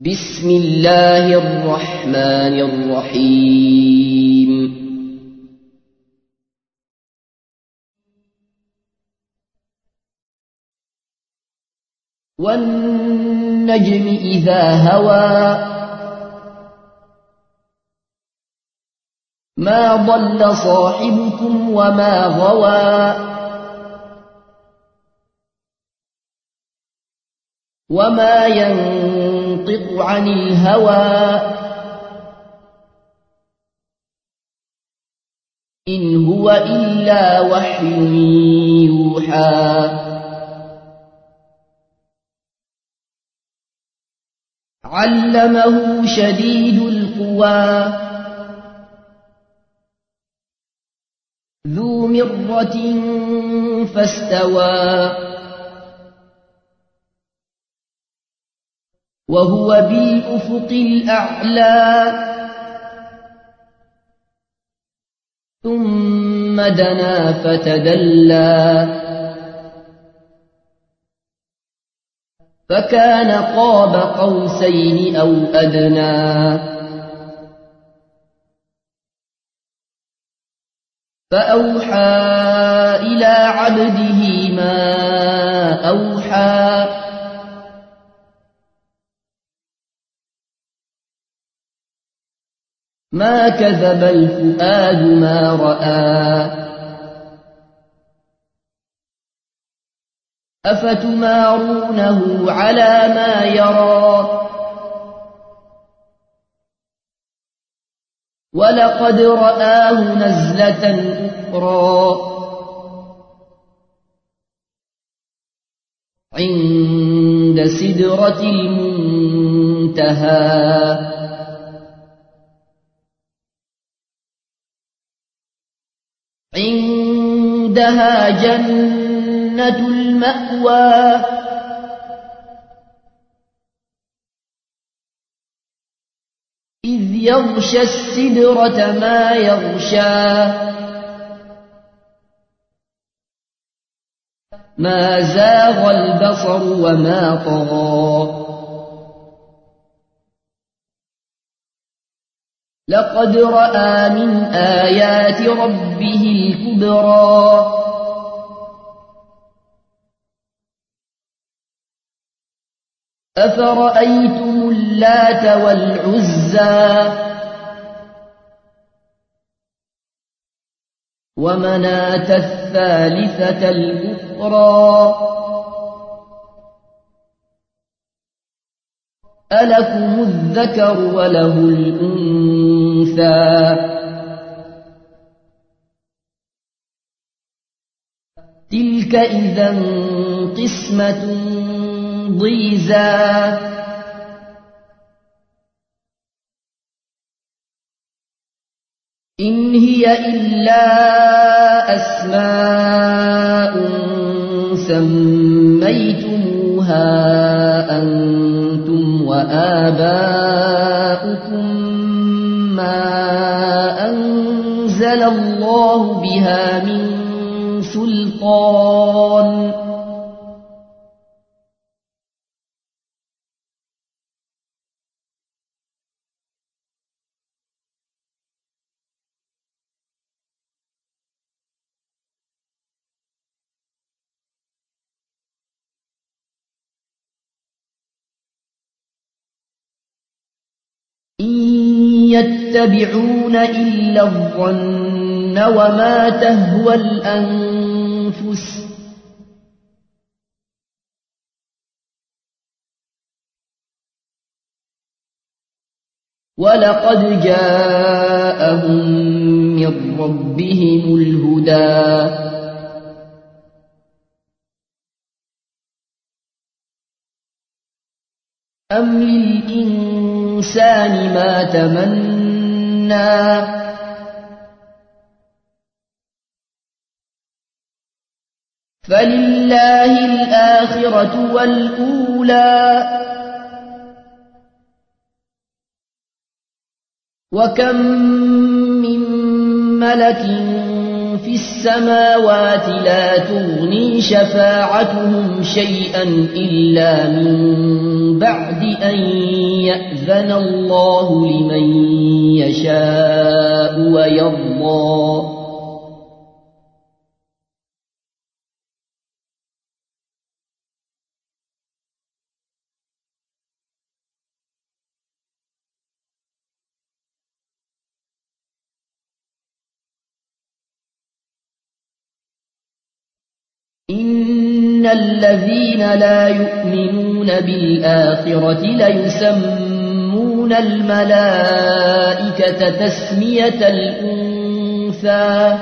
بسم الله الرحمن الرحيم والنجم إذا هوى ما ضل صاحبكم وما غوى وما ينطق عن الهوى إن هو إلا وحي يوحى علمه شديد القوى ذو مرة فاستوى وهو بالأفق الأعلى ثم دنا فتدلى فكان قاب قوسين أو أدنى فأوحى إلى عبده ما أوحى ما كذب الفؤاد ما رأى أفتمارونه على ما يرى ولقد رآه نزلة أخرى عند سدرة المنتهى عندها جنة المأوى إذ يغشى السدرة ما يغشى ما زاغ البصر وما طغى لقد رأى من آيات ربه الكبرى أفرأيتم اللات والعزى ومناة الثالثة الأخرى ألكم الذكر وله الأنثى تلك إذا قسمة ضيزى إن هي إلا أسماء سميتموها أنتم وآباؤكم ما أنزل الله بها من سلطان إن يتبعون إلا الظن وما تهوى الأنفس ولقد جاءهم من ربهم الهدى أم للإنسان ما تمنى فلله الآخرة والأولى وكم من ملك في السماوات لا تغني شفاعتهم شيئا إلا من بعد أن يأذن الله لمن يشاء ويرضى. إن الذين لا يؤمنون بالآخرة ليسمون الملائكة تسمية الأنثى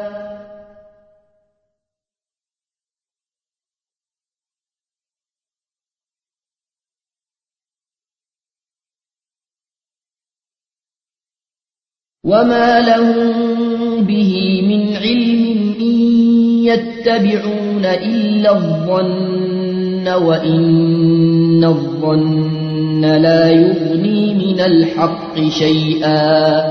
وما لهم به من علم إن يتبعون إلا الظن وإن الظن لا يغني من الحق شيئا.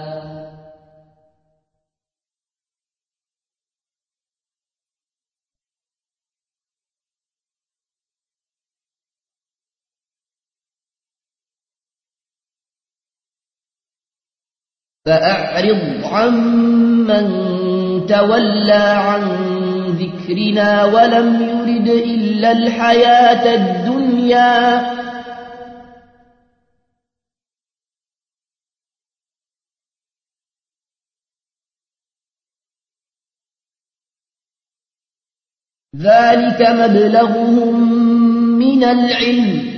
فأعرض عمن تولى عن ذكرنا ولم يرد إلا الحياة الدنيا ذلك مبلغهم من العلم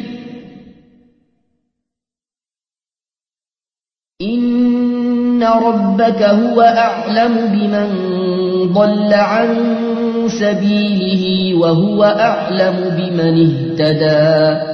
إن ربك هو أعلم بمن ضل عن سبيله وهو أعلم بمن اهتدى.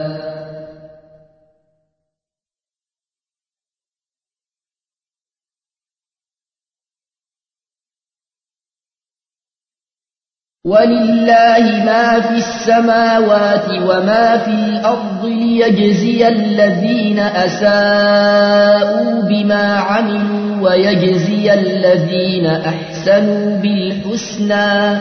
ولله ما في السماوات وما في الأرض ليجزي الذين أساءوا بما عملوا ويجزي الذين أحسنوا بالحسنى.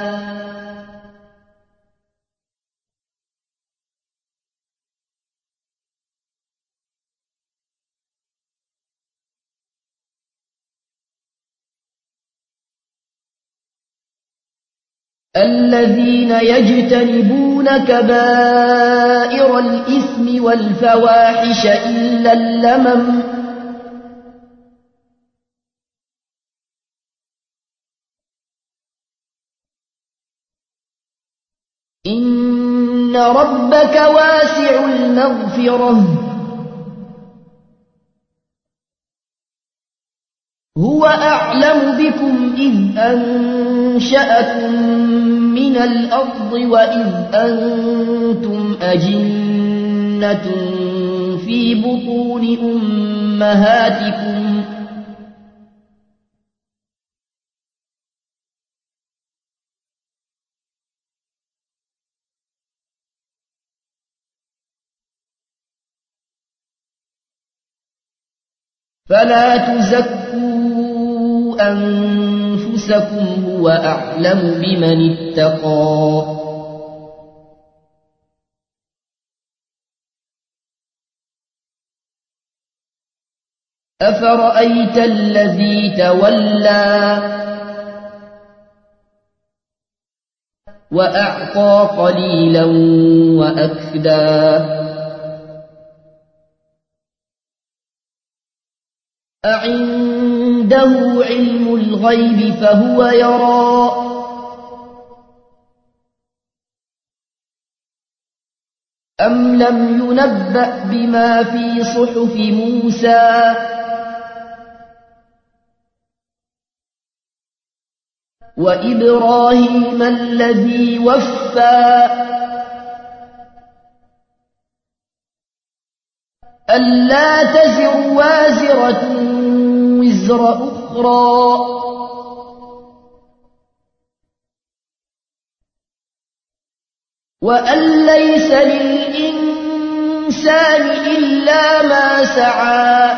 الذين يجتنبون كبائر الإثم والفواحش إلا اللمم إن ربك واسع المغفرة هو أعلم بكم إذ أنشأكم من الأرض وإذ أنتم أجنة في بطون أمهاتكم فلا تزكوا أنفسكم هو أعلم بمن اتقى. أفرأيت الذي تولى وأعطى قليلا وأكدى أعنده علم الغيب فهو يرى أم لم ينبأ بما في صحف موسى وإبراهيم الذي وفى ألا تزر وازرة وزر أخرى وأن ليس للإنسان إلا ما سعى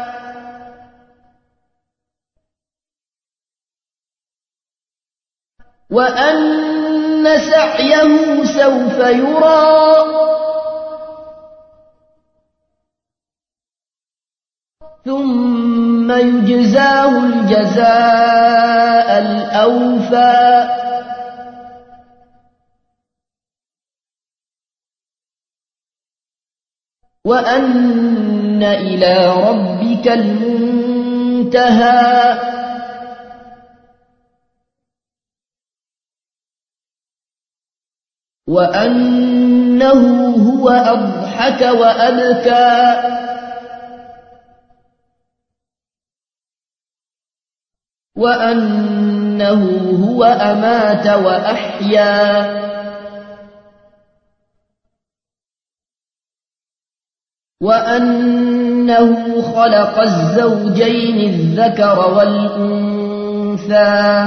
وأن سعيه سوف يرى ثم يجزاه الجزاء الأوفى وأن إلى ربك المنتهى وأنه هو أضحك وأبكى وأنه هو أمات وأحيا وأنه خلق الزوجين الذكر والأنثى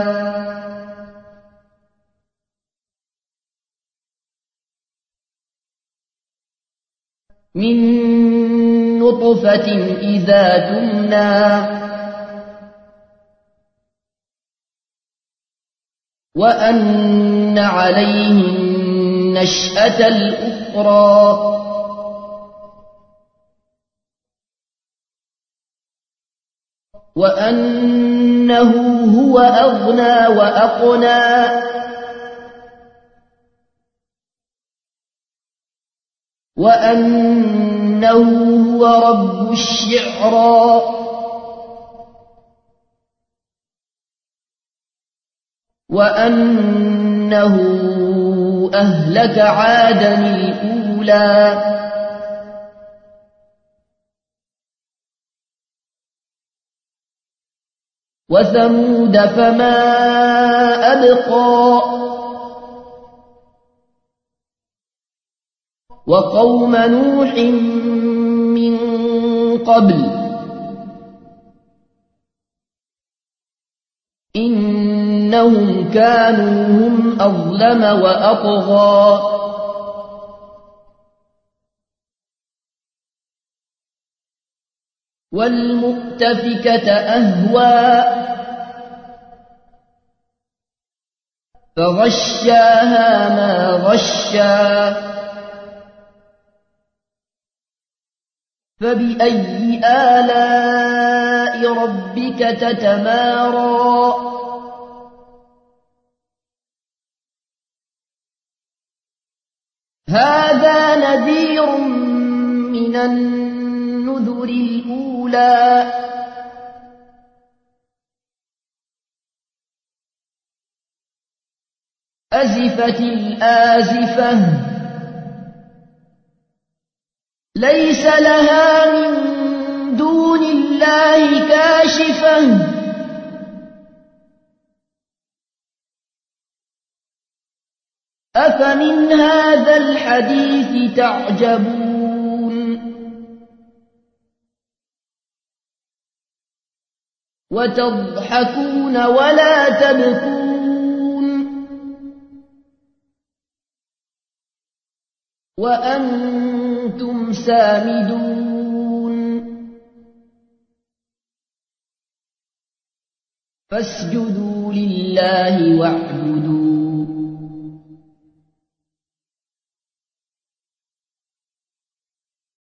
من نطفة إذا تمنى وأن عليه النشأة الأخرى وأنه هو أغنى وأقنى وأنه هو رب الشعرى وأنه أهلك عادا الأولى وثمود فما أبقى وقوم نوح من قبل إنهم كانوا هم أظلم وأطغى والمؤتفكة أهوى فغشاها ما غشا فبأي آلاء ربك تتمارى هذا نذير من النذر الأولى أزفت الآزفة ليس لها من دون الله كاشفة أفمن هذا الحديث تعجبون وتضحكون ولا تبكون وأنتم سامدون فاسجدوا لله واعبدوا